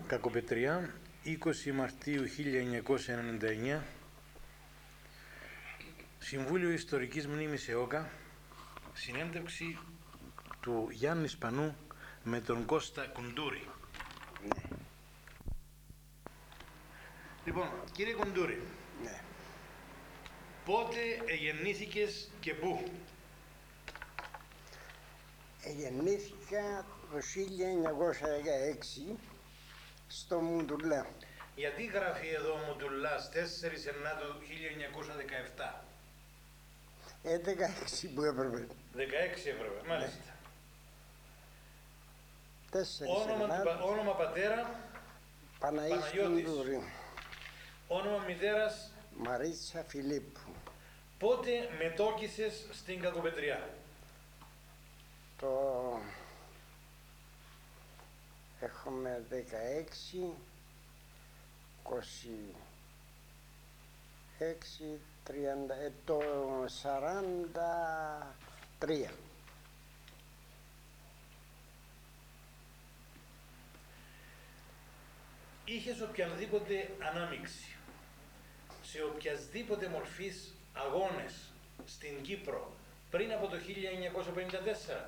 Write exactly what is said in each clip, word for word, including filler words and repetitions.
Κακοπετριά, είκοσι Μαρτίου χίλια εννιακόσια ενενήντα εννιά, Συμβούλιο Ιστορικής Μνήμης ΕΟΚΑ, συνέντευξη του Γιάννη Σπανού με τον Κώστα Κουντούρη. Ναι. Λοιπόν, κύριε Κουντούρη, Ναι. πότε εγεννήθηκες και πού? Γεννήθηκα το χίλια εννιακόσια δεκαέξι στο Μουντουλά. Γιατί γράφει εδώ Μουντουλάς τέσσερις εννάτου χίλια εννιακόσια δεκαεπτά? Ε, δεκαέξι που έπρεπε. δεκαέξι έπρεπε, μάλιστα. Τέσσερις Όνομα, του, πα- όνομα πατέρα, Παναής Παναγιώτης. Κουντούρη. όνομα μητέρας. Μαρίτσα Φιλίππου. Πότε μετόκισες στην Κακοπετριά? Το έχουμε δεκαέξι, είκοσι έξι, τριάντα, ε, το σαράντα τρία. Είχες οποιαδήποτε ανάμειξη σε οποιασδήποτε μορφής αγώνες στην Κύπρο πριν από το χίλια εννιακόσια πενήντα τέσσερα?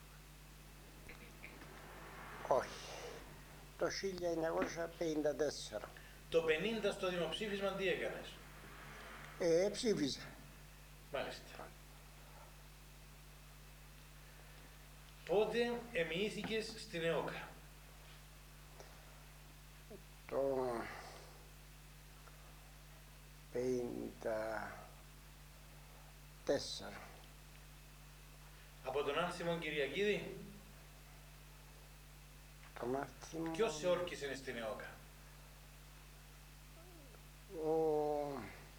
Όχι. Το χίλια εννιακόσια πενήντα τέσσερα. Το πενήντα στο δημοψήφισμα τι έκανες? Ε, ψήφιζα. Μάλιστα. Πότε εμοιήθηκες στην ΕΟΚΑ? Το πενήντα τέσσερα. Από τον Άνθιμον Κυριακίδη? Το μάθημα... Ποιος σε όρκισε στην ΕΟΚΑ? Ο...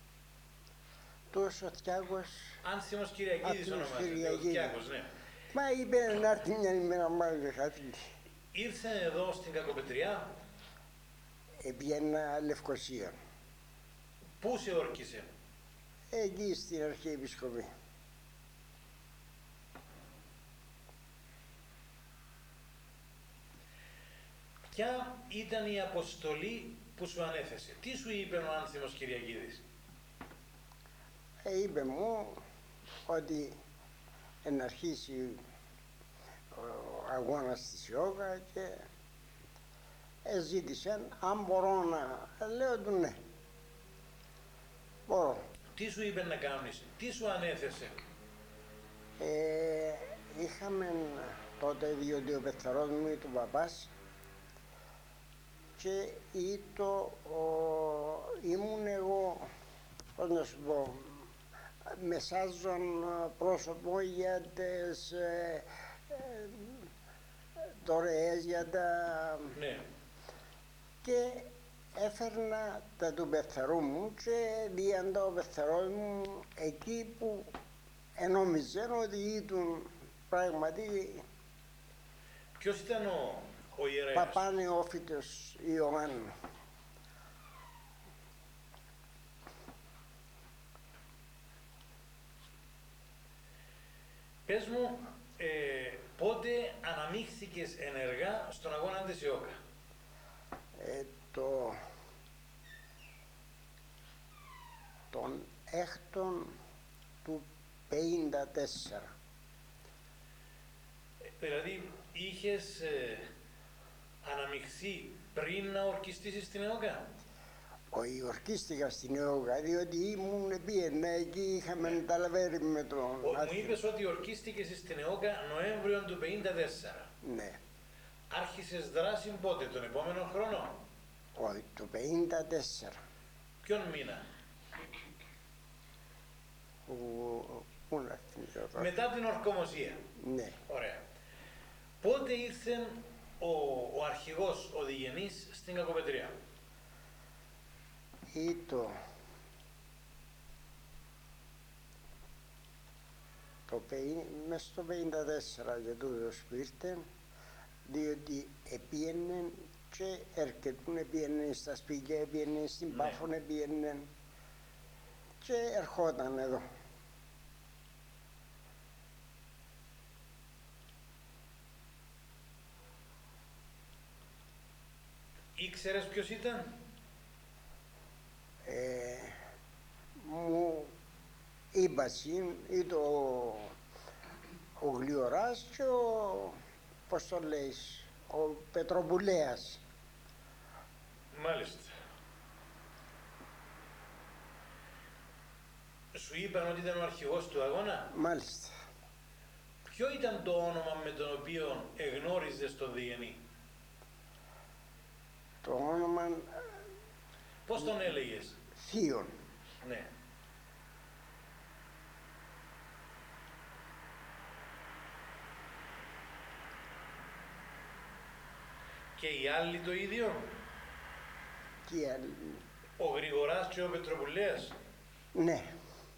Τόσο Θιάκος... Άνθιμος Κυριακίδης Άνθιμος ονομάζεται, ο Κυριακίδης. Θιάκος, ναι. Μα είπε να έρθει μια ημέρα μάλλον χάθη. Ήρθε εδώ στην Κακοπετριά. Επιένα Λευκοσία. Πού σε όρκισε? Εκεί στην Αρχιεπισκοπή. Ποια ήταν η αποστολή που σου ανέθεσε? Τι σου είπε ο Άνθιμος Κυριακίδης? Ε, είπε μου ότι να αρχίσει ο αγώνας της ΙΟΚΑ και ζήτησε αν μπορώ να... Λέω του ναι. Μπορώ. Τι σου είπε να κάνεις? Τι σου ανέθεσε? Ε, είχαμε τότε, διότι ο πεθερός μου ήταν ο παπάς και ήτο, ο, ήμουν εγώ, πώς να σου πω, μεσάζον πρόσωπο για τις ε, ε, δωρεές για τα... Ναι. Και έφερνα τα του πεθερού μου και διάντα ο πεθερός μου εκεί που ενόμιζε ότι ήταν πράγματι Ποιος ήταν ο, ο ιερέας? Παπανεόφυτος Ιωάννου. Πες μου, ε, πότε αναμίχθηκες ενεργά στον αγώνα της ΙΟΚΑ? Ε, το, τον έκτον του πενήντα τέσσερα. Ε, δηλαδή, είχες ε, αναμειχθεί πριν να ορκιστήσεις στην ΕΟΚΑ? Όχι, ορκίστηκα στην ΕΟΚΑ, διότι ήμουν πήγαινα εκεί, είχαμε ναι. ταλαβέρι με τον... Ο, μου είπες ότι ορκίστηκες στην ΕΟΚΑ Νοέμβριο του πενήντα τέσσερα. Ναι. Άρχισες δράση πότε, τον επόμενο χρόνο? Όχι, το πενήντα τέσσερα. Ποιον μήνα? Ο, πού να θυμηθώ τώρα. Μετά την ορκομοσία. Ναι. Ωραία. Πότε ήρθε ο, ο αρχηγός, ο Διγενής, στην Κακοπετριά? Ήτο το μες στο πενήντα τέσσερα για τούτος που ήρθε, διότι επίενεν και έρχετουν, επίενεν στα σπίτια, επίενεν στην ναι. Πάφων, επίενεν και ερχόταν εδώ. Ήξερες ποιος ήταν? Ε, μου είπα συν, ή το ο Γλιοράς και ο, πώς το λέεις, ο Πετροπουλέας. Μάλιστα. Σου είπαν ότι ήταν ο αρχηγός του αγώνα? Μάλιστα. Ποιο ήταν το όνομα με τον οποίο εγνώριζες τον Διγενή? Το όνομα Πώς τον έλεγες? Θείον. Ναι. Και οι άλλοι το ίδιο? Και οι άλλοι. Ο Γρηγοράς και ο Πετροπουλέας? Ναι.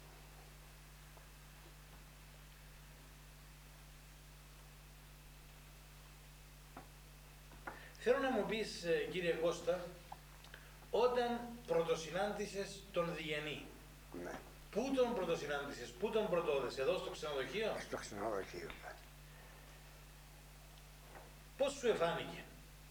Θέλω να μου πεις, κύριε Κώστα, όταν πρωτοσυνάντησες τον Διγενή, Ναι. πού τον πρωτοσυνάντησες, πού τον πρωτόδες, εδώ στο ξενοδοχείο? Στο ξενοδοχείο. Πώς σου εφάνηκε?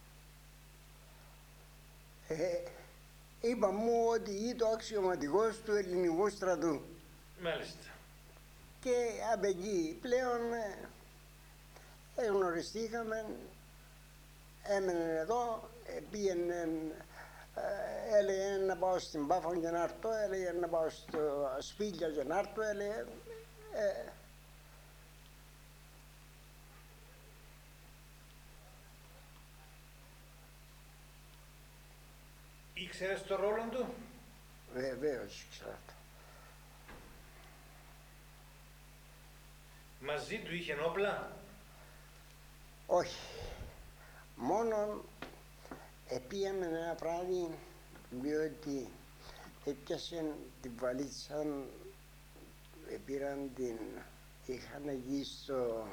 Ε, είπα μου ότι ήταν ο αξιωματικός του ελληνικού στρατού. Μάλιστα. Και από εκεί πλέον ε, εγνωριστήκαμε, έμενε εδώ, ε, πήγαινε, ε, έλεγε να πάω στην Πάφο και να έρθω, έλεγε να πάω στο Σπήλια και να έρθω, έλεγε, ε, Ήξερες το ρόλο του? βεβαίως ήξερα το. Μαζί του είχε όπλα? Όχι. Μόνο επήγαμε ένα βράδυ, διότι έπιασε την βαλίτσα, πήραν την, είχαν εκεί στο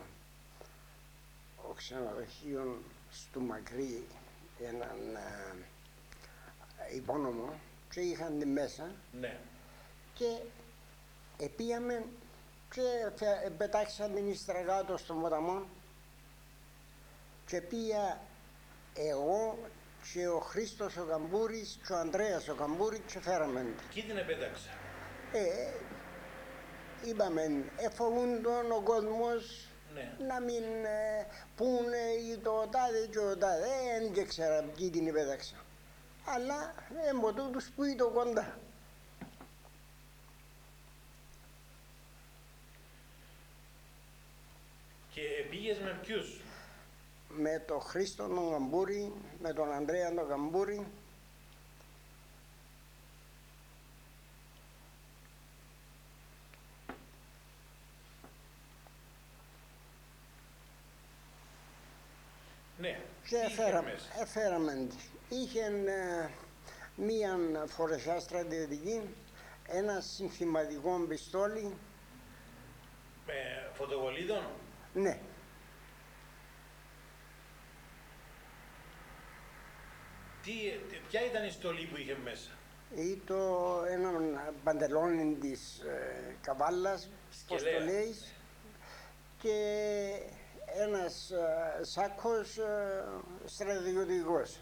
ξενοδοχείο στο Μακρύ έναν ε, υπόνομο και είχαν την μέσα. Ναι. Και επήγαμε και πετάξαμε την ύστερα κάτω στον ποταμό και πήγα εγώ και ο Χρήστος ο Καμπούρης και ο Ανδρέας ο Καμπούρης και φέραμε την. Κι την επέταξα. Ε, είπαμε, εφοβούν τον ο κόσμος, Ναι. να μην ε, πούνε ή το τάδε και ο τάδε, δεν και ξέρα ποιοι την επέταξα. Αλλά έμπω τούτους που ήταν κοντά. Και πήγες με ποιους? Με τον Χρήστο τον Καμπούρη, με τον Ανδρέα τον Καμπούρη. Ναι. Και Τι είχε έφεραμε, μέσα? έφεραμε τη. Είχε ε, μία φορεσιά στρατιωτική, ένα συνθηματικό πιστόλι. Με φωτοβολίδων? Ναι, Τι, τι- ποια ήταν η στολή που είχε μέσα? ή το ένα παντελόνι της ε, καβάλας, πώς το Σκελέα. λέει, και ένας ε, σάκος ε, στρατιωτικός.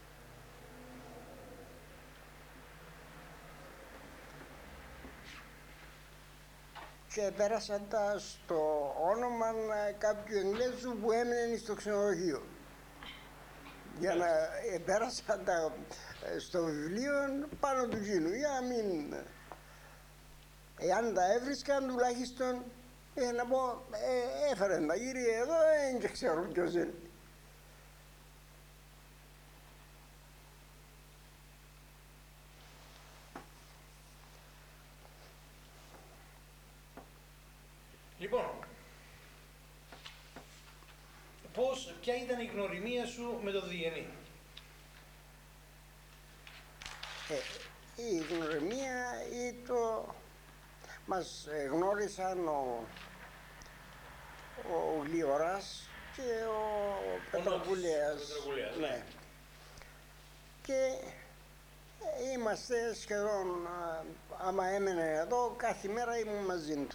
Και πέρασαν τα στο όνομα ε, κάποιου Εγγλέζου που έμενε στο ξενοδοχείο. Για να ε, πέρασαν τα ε, στο βιβλίο πάνω του κοινού, για να μην... Εάν τα έβρισκαν τουλάχιστον, ε, να πω, ε, έφεραν τα κύριε εδώ, δεν ξέρω ποιος είναι. Λοιπόν, πώς, ποια ήταν η γνωριμία σου με τον Διγενή? Ε, η γνωριμία ή το... Μας ε, γνώρισαν ο, ο Γλιοράς και ο Πετροπουλέας. Πετροπουλέας, ναι. Ναι. Και ε, είμαστε σχεδόν, α, άμα έμενε εδώ, κάθε μέρα ήμουν μαζί του.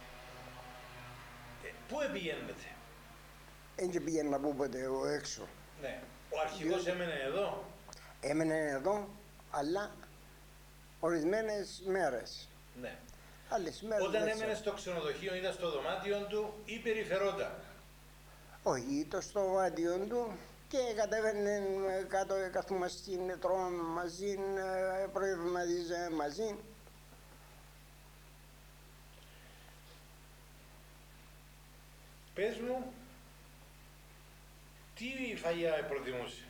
Ε, πού επηγαίνετε? Δεν και πήγαινα που ποτέ εγώ έξω. Ναι. Ο αρχηγός έμενε εδώ? έμενε εδώ, αλλά ορισμένες μέρες. Ναι. Άλλες μέρες Όταν δεν έμενε ξέρω. στο ξενοδοχείο, είδα στο δωμάτιο του ή περιφερόταν. Όχι, το στο δωμάτιο του και κατέβαινε κάτω, καθόμαστε, τρώμε μαζί, ε, προβληματίζαμε μαζί. Πες μου, τι φαγιά προτιμούσε?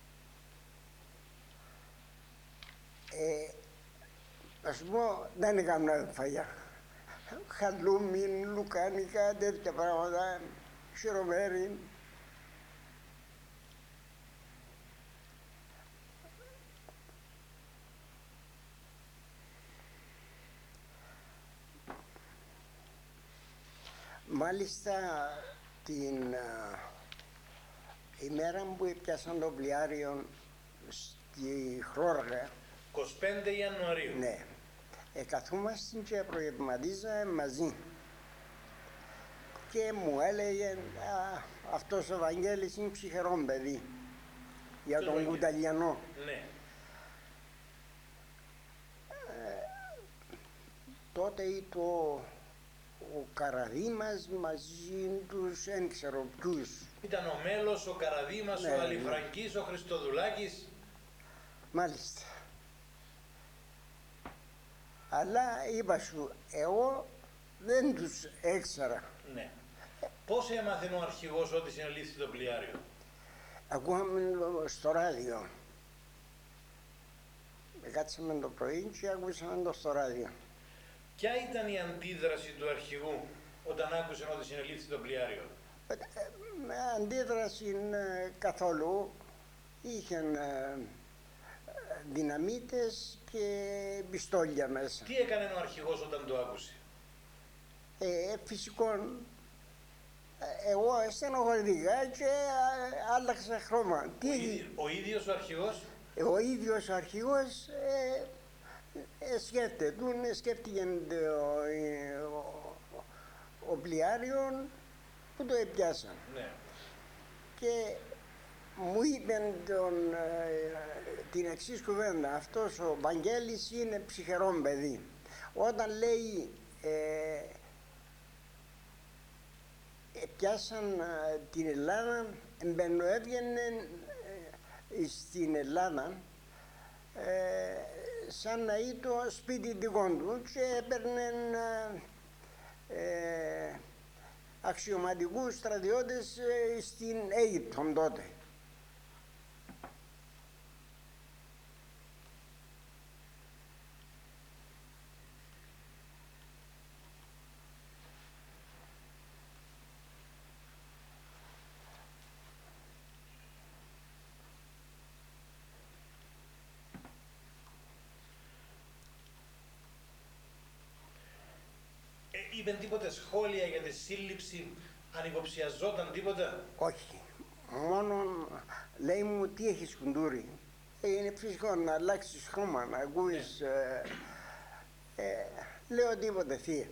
Ε, να σου πω, δεν έκανα φαγιά. Χαλούμι, λουκάνικα, τέτοια πράγματα, σιρομέρι. Μάλιστα την α, ημέρα που έπιασαν το πλοιάριο στη Χρώργα, είκοσι πέντε Ιανουαρίου. ναι, ε, καθόμαστε και προβληματίζαμε μαζί. Και μου έλεγε, α, αυτός ο Βαγγέλης είναι ψυχερό παιδί, για Ποιος τον Βαγγέλης? Κουταλιανό. Ναι. Τότε ήταν ο Καραδήμας μαζί τους, δεν ξέρω ποιους. Ήταν ο Μέλος, ο Καραδήμας, Ναι, ο ναι. Αλιφραγκής, ο Χριστοδουλάκης. Μάλιστα. Αλλά είπα σου, εγώ δεν τους έξερα. Ναι. Πώς έμαθε ο αρχηγός ότι συνελήφθη το πλοιάριο? Ακούγαμε το- στο ράδιο. Κάτσαμε το πρωί και ακούσαμε το στο ράδιο. Ποια ήταν η αντίδραση του αρχηγού όταν άκουσε ότι συνελήφθη το πλοιάριο? Ε, Με αντίδραση ε, καθόλου είχαν ε, δυναμίτες και πιστόλια μέσα. Τι έκανε ο αρχηγός όταν το άκουσε? Ε, φυσικό, ε, εγώ στενοχωρήθηκα και ε, άλλαξα χρώμα. Τι, Ο, ίδι- ο ίδιος ο αρχηγός? ο ίδιος ο αρχηγός ε, ε, σκέφτεται, του σκέφτηκε το, ε, ο, ο πλοιάριον που το έπιασαν. Ναι. Και μου είπε τον, ε, την εξής κουβέντα, αυτός ο Βαγγέλης είναι ψυχερό παιδί. Όταν λέει ε, ε, πιάσαν ε, την Ελλάδα, μπαινοέβγαινε ε, στην Ελλάδα ε, σαν να ήταν σπίτι δικό του και έπαιρνε ε, ε, αξιωματικούς στρατιώτες ε, στην Αίγυπτο τότε. Ε, είπε τίποτε σχόλια για τη σύλληψη, αν υποψιαζόταν τίποτα? Όχι. Μόνο λέει μου τι έχεις κουντούρι. Ε, είναι φυσικό να αλλάξεις χρώμα, να ακούεις. Ε, ε, λέω τίποτε θεία.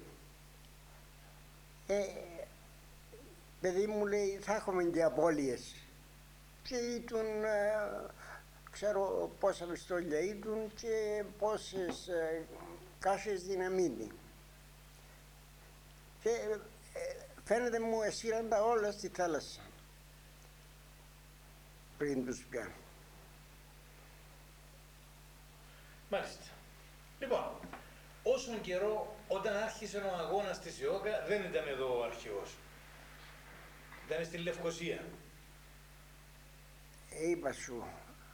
Ε, παιδί μου λέει θα έχουμε και απώλειες. Και ήταν, ε, ξέρω πόσα πιστόλια ήταν και πόσες ε, κάσες δυναμίτη. Και ε, φαίνεται μου εσύραν τα όλα στη θάλασσα πριν τους πιάνουν. Μάλιστα. Λοιπόν, όσον καιρό όταν άρχισε ο αγώνας της ΙΟΚΑ δεν ήταν εδώ ο αρχηγός. Ήταν στη Λευκοσία. Ε, είπα σου,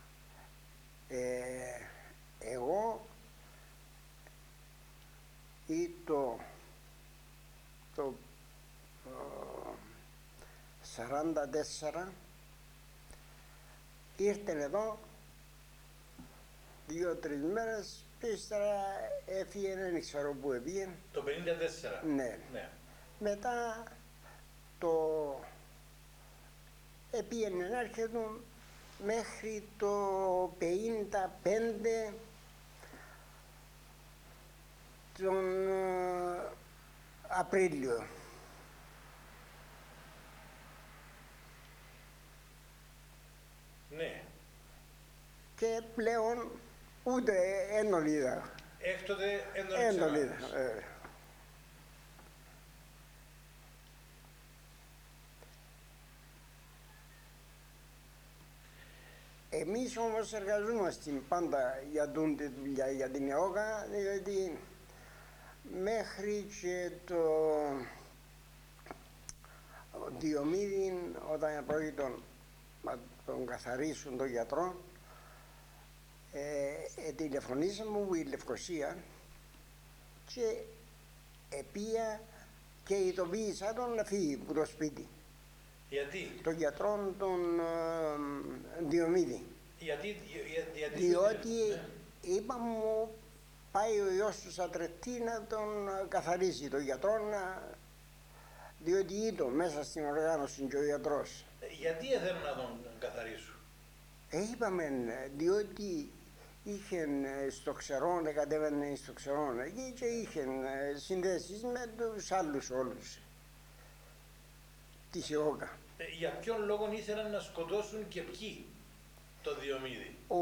ε, εγώ ή το, το ε, σαράντα τέσσερα ήρθαν εδώ δύο-τρεις μέρες και ύστερα έφυγε, δεν ξέρω πού έφυγε. Το πενήντα τέσσερα. Ναι. Ναι. Μετά το επήγαινε να έρχεται μέχρι το πενήντα πέντε τον ε, Απρίλιο. Ναι. και πλέον ούτε έντονη είδα. Έκτοτε έντονη Έντονη ανάμειξη. είδα. Ε. Εμείς όμως εργαζόμαστε πάντα για τούν τη δουλειά, για την ΕΟΚΑ, διότι μέχρι και το Διομήδη, όταν πρόκειται να τον καθαρίσουν τον γιατρό, ε, ε, τηλεφωνήσαμε μου η Λευκοσία και επία και ειδοποίησα τον να φύγει από το σπίτι. Γιατί, Τον γιατρό τον ε, Διομήδη. γιατί, για, γιατί Διότι ναι. είπα μου πάει ο γιος του Σατρετή να τον καθαρίσει τον γιατρό, να... διότι ήταν μέσα στην οργάνωση και ο γιατρός. Γιατί θέλουν να τον καθαρίσουν. Ε, είπαμε, διότι είχε στο ξερόν, κατέβαινε στο ξερόν εκεί και είχε συνδέσεις με τους άλλους όλους της ΕΟΚΑ. Ε, για ποιον λόγο ήθελαν να σκοτώσουν και ποιοι το Διομήδη. Ο,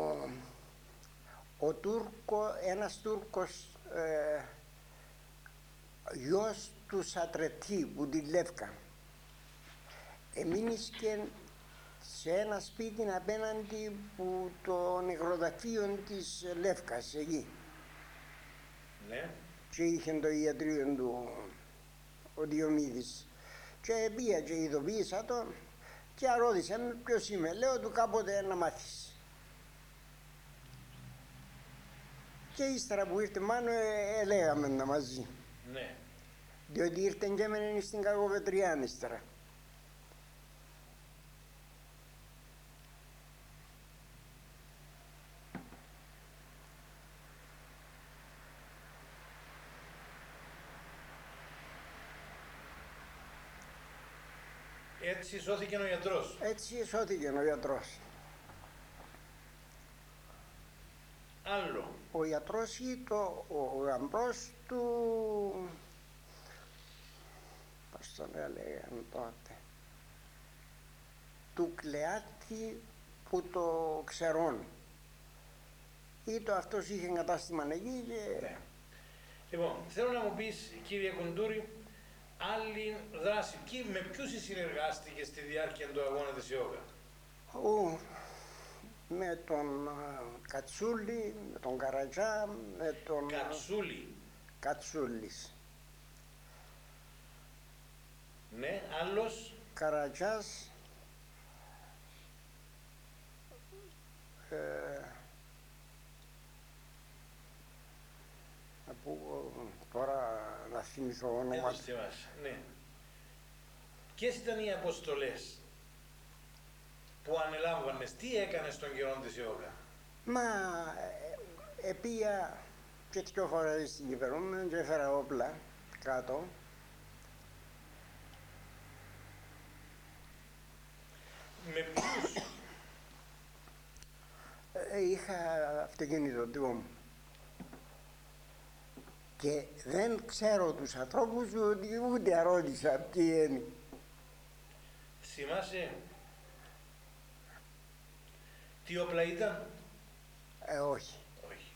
ο Τούρκο, ένας Τούρκος ε, γιος του Σατρετή που τη Λεύκα εμείνησκε σε ένα σπίτι απέναντι που το νεκροταφείο της Λεύκας εκεί. Ναι. Και είχε το ιατρείο του ο Διομήδης. Και πήγα και ειδοποίησα τον και ρώτησε με ποιος είμαι. Λέω του κάποτε να μάθεις. Και ύστερα που ήρθε μάνο ε, ε, λέγαμε τα μαζί. Ναι. Διότι ήρθε και έμενε στην Κακοβετριάν ύστερα. Έτσι σώθηκε ο γιατρός. Έτσι σώθηκε ο γιατρός. Άλλο. Ο γιατρός ήταν ο γαμπρός του... πώς τον έλεγαν τότε... του Κλεάτη που το ξερών. Ήτο αυτός είχε κατάστημα εκεί και... Ναι. Λοιπόν, θέλω να μου πεις, κύριε Κουντούρη, άλλη δράση. Και με ποιους συνεργάστηκε στη διάρκεια του αγώνα της ΙΟΚΑ. Ο, με τον α, Κατσούλη, με τον Καρατζά, με τον... Κατσούλη. Κατσούλης. Ναι, άλλος. Καρατζάς, ε, που, τώρα να θυμηθώ Δεν όνομα. το θυμάσαι. Ναι. Ποιες ήταν οι αποστολές που ανελάμβανες, τι έκανες στον καιρό της ΙΟΚΑ. Μα ε, επία και δυο φορές στην Κυπρό και έφερα όπλα κάτω. Με ποιους. Ε, είχα αυτοκίνητο δικό μου. Και δεν ξέρω τους ανθρώπους ότι ούτε αρώτησα ποιοι είναι. Θυμάσαι τι όπλα ήταν. Ε, όχι. Όχι.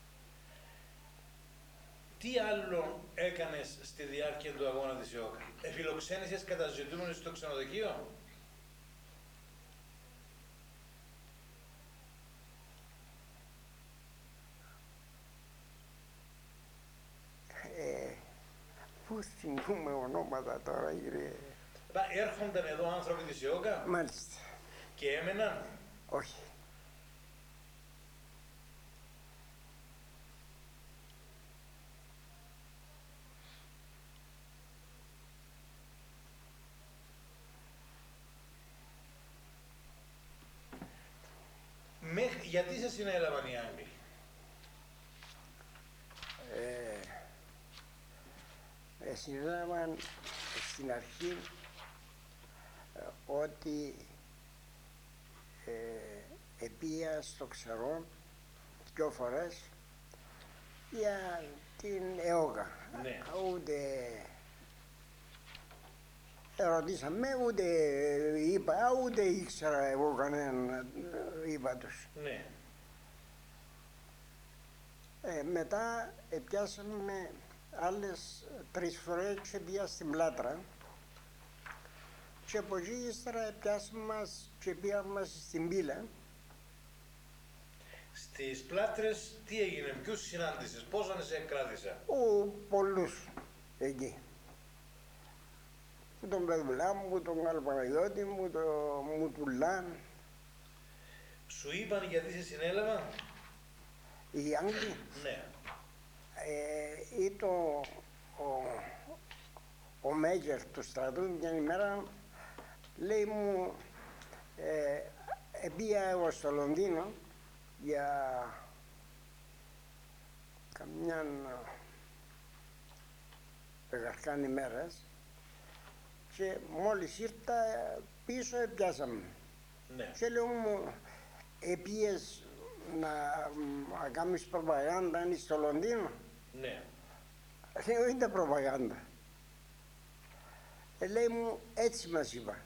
Τι άλλο έκανες στη διάρκεια του αγώνα της ΙΟΚΑ. Εφιλοξένησες καταζητούμενους στο ξενοδοχείο. Ε, πού θυμούμε ονόματα τώρα, κύριε. Πα, έρχονταν εδώ άνθρωποι της ΙΟΚΑ Μάλιστα. και έμεναν. Όχι. Μέχρι, γιατί σε συνέλαβαν οι Άγγλοι. Ε, ε, συνέλαβαν στην αρχή ε, ότι ε, επία στο ξερό δυο φορές για την ΕΟΚΑ. Ναι. Ούτε Ρωτήσαμε, ούτε είπα, ούτε ήξερα εγώ κανέναν, είπα τους. Ναι. Ε, μετά ε, πιάσαμε άλλες τρεις φορές και πήγα στην Πλάτρα και από εκεί ύστερα πιάσαμε μας και πήγαμε μας στην Πύλα. Στις Πλάτρες τι έγινε, ποιους συνάντησες, πόσον σε κράτησα? Ο, πολλούς εκεί. Τον Πεδουλά μου, τον Καλπαναγιώτη μου, τον Μουτουλάν. Σου είπαν γιατί σε συνέλαβαν? Οι Άγγλοι. Ναι. Ε, ή το, ο, ο Μέγερ του στρατού μια ημέρα λέει μου ε, πήγα εγώ στο Λονδίνο για καμιά δεκαρκάν ημέρας και μόλις ήρθα πίσω πιάσαμε. Ναι. Και λέω μου επίες να, να κάνεις προπαγάνδα είναι στο Λονδίνο? Ναι. Λέω είναι προπαγάνδα. Ε, λέει μου έτσι μας είπα.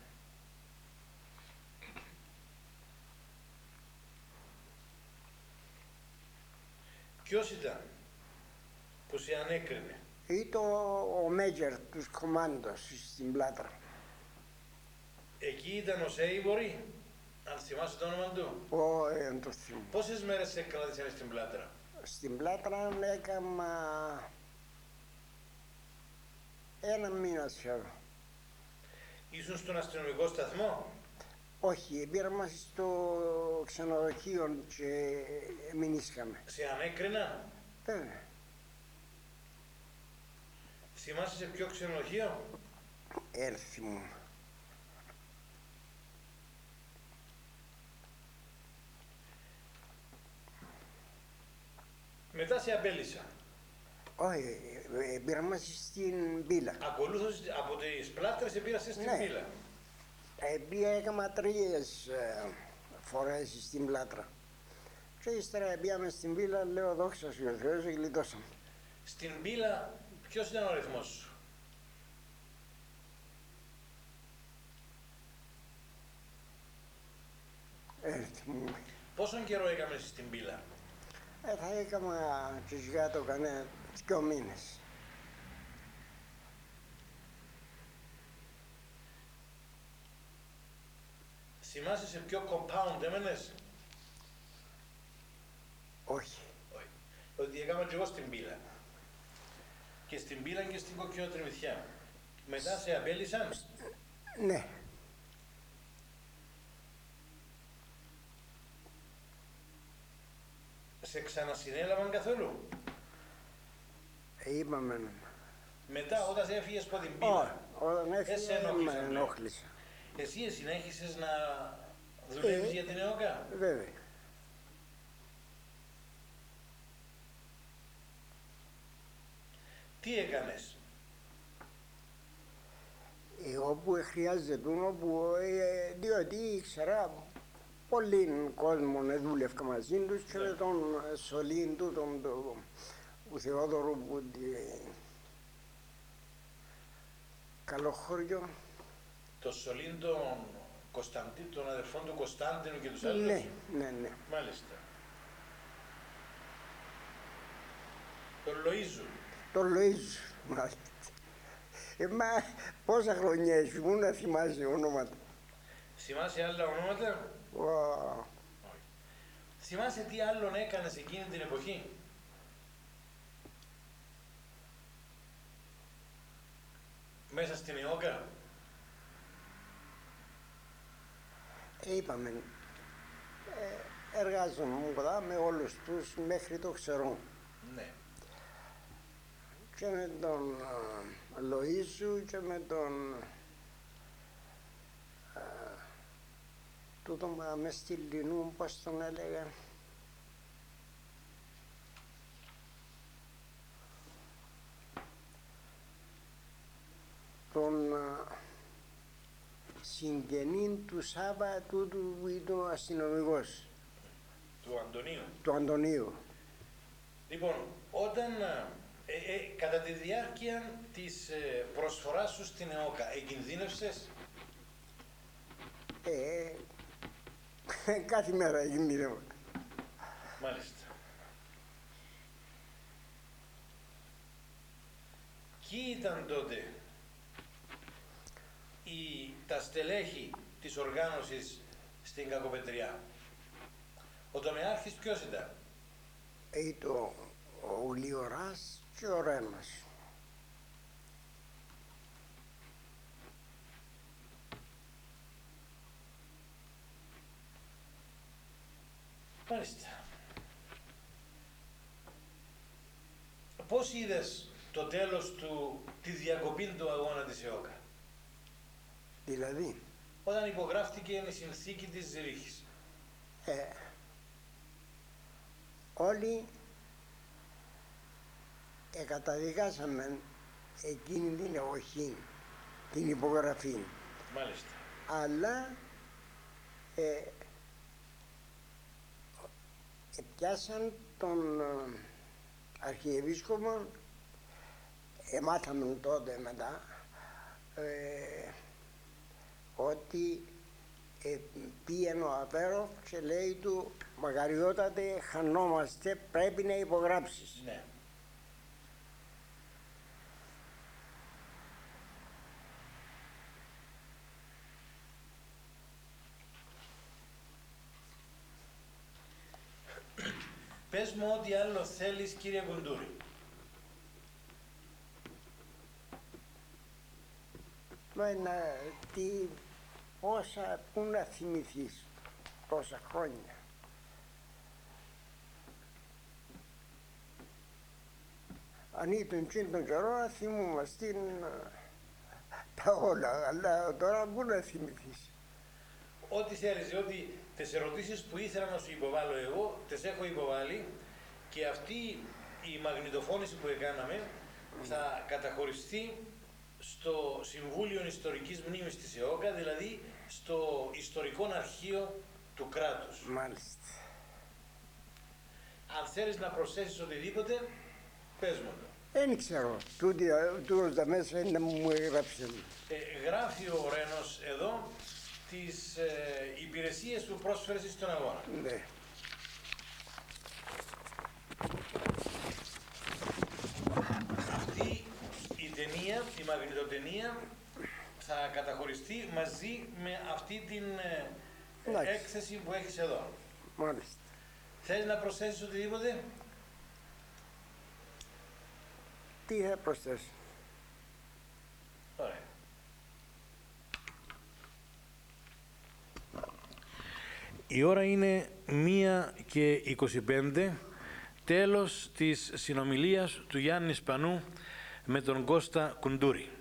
Ποιος ήταν που σε ανέκρινε? Ήταν ο Μέγερ τους κομμάντος στην Πλάτρα. Εκεί ήταν ο Σέιβορη, αν θυμάσαι το όνομα του? Ω, ε, το θυμώ. Πόσες μέρες σε κράτησαν στην Πλάτρα? Στην Πλάτρα έκανα ένα μήνα σχεδόν. Ήσουν στον αστυνομικό σταθμό? Όχι, πήραμε στο ξενοδοχείο και μείναμε. Σε ανέκριναν? Βέβαια. Θυμάσαι σε ποιο ξενοδοχείο? Έλθει μου. Μετά σε απέλησα. Όχι, ε, πήραμε στην Πύλα. Ακολούθως από τις Πλάτρες επήρασες στην Ναι. Πύλα. Ε, πήγα έκανα τρεις ε, φορές στην Πλάτρα. Και ύστερα πήγαμε στην Πύλα, λέω δόξα σου ο Θεός, γλιτώσαμε. Στην Πύλα ποιος ήταν ο αριθμός σου? Έρθει μου. Πόσον καιρό έκαμες στην Πύλα? Ε, θα έκανα και κάτω κανένα δυο μήνες. Θυμάσαι σε ποιο compound έμενες? Όχι. Όχι. Ότι έκανα και εγώ στην Πύλα. Και στην Πύλα και στην Κοκκινοτριμηθιά. Μετά σε απέλησαν? Ναι. Σε ξανασυνέλαβαν καθόλου? Ε, είπαμε. Μετά όταν σε έφυγες από την Πύλα, Όχι, όταν ε, σε έφυγε ενόχλησαν, με ναι. ενόχλησα. εσύ συνέχισες να δουλεύεις Ε, για την ΕΟΚΑ? Βέβαια. Τι έκανες? Ε, όπου χρειάζεται, όπου, ε, διότι ήξερα πολλοί κόσμο δούλευκα μαζί τους και Ναι. με τον Σολίν του, τον, τον, του Θεόδωρου που τη, καλό χωριό. Το Σολίν των Κωνσταντί, των αδερφών του Κωνσταντίνου και τους άλλους? Ναι, ναι, ναι. Μάλιστα. Τον Λοΐζου. Τον Λοΐζου, μάλιστα. Ε, μα πόσα χρόνια έχει, μου να θυμάσαι ονόματα. Θυμάσαι άλλα ονόματα? Ω, Όχι. Θυμάσαι τι άλλον έκανες εκείνη την εποχή? Μέσα στην ΕΟΚΑ? ε, είπαμε, ε, εργάζομαι εδώ με όλους τους μέχρι το ξέρω. Ναι. Και με τον α, Λοΐζου και με τον α, τούτο με στη Λινού, πώς τον έλεγα. Τον α, συγγενή του Σάβα, τούτου που ήταν ο αστυνομικός, Του Αντωνίου. του Αντωνίου. Λοιπόν, όταν α, Ε, ε, κατά τη διάρκεια της ε, προσφοράς σου στην ΕΟΚΑ, εκινδύνευσες? Ε, κάθε μέρα κινδύνευα. Μάλιστα. Ποιοι ήταν τότε οι, τα στελέχη της οργάνωσης στην Κακοπετριά? Ο τομεάρχης ποιος ήταν? Ήταν ο Λιωράς και ο Ρέμας. Μάλιστα. Πώς είδες το τέλος του, τη διακοπή του αγώνα της ΕΟΚΑ? Δηλαδή, Όταν υπογράφτηκε η συνθήκη της Ζηρίχης. ε, όλοι εκαταδικάσαμε εκείνη την εποχή, την υπογραφή. Μάλιστα. Αλλά ε, πιάσαν τον ε, Αρχιεπίσκοπο, εμάθαμε τότε μετά, ε, ότι ε, πήγαινε ο Αβέροφ και λέει του, μακαριότατε, χανόμαστε, πρέπει να υπογράψεις. Ναι. Πες μου ό,τι άλλο θέλεις, κύριε Κουντούρη. Μα να, τι, όσα, πού να θυμηθείς τόσα χρόνια. Αν ήταν εκείνον τον καιρό να θυμούμαστε τα όλα, αλλά τώρα πού να θυμηθείς. Ό,τι θέλεις, διότι τις ερωτήσεις που ήθελα να σου υποβάλω εγώ, τις έχω υποβάλει και αυτή η μαγνητοφώνηση που έκαναμε θα καταχωριστεί στο Συμβούλιο Ιστορικής Μνήμης της ΕΟΚΑ, δηλαδή στο Ιστορικό Αρχείο του κράτους. Μάλιστα. Αν θέλεις να προσθέσεις οτιδήποτε, πες μου το. Δεν ξέρω, τούτοι, τούτος τα μέσα είναι να μου έγραψε. Ε, γράφει ο Ρένος εδώ τις ε, υπηρεσίες που πρόσφερε στον αγώνα. Ναι. Αυτή η ταινία, η μαγνητοτενία, θα καταχωριστεί μαζί με αυτή την ε, Εντάξει. έκθεση που έχεις εδώ. Μάλιστα. Θέλεις να προσθέσεις οτιδήποτε? Τι θα προσθέσω. Ωραία. Η ώρα είναι μία και είκοσι πέντε, τέλος της συνομιλίας του Γιάννη Σπανού με τον Κώστα Κουντούρη.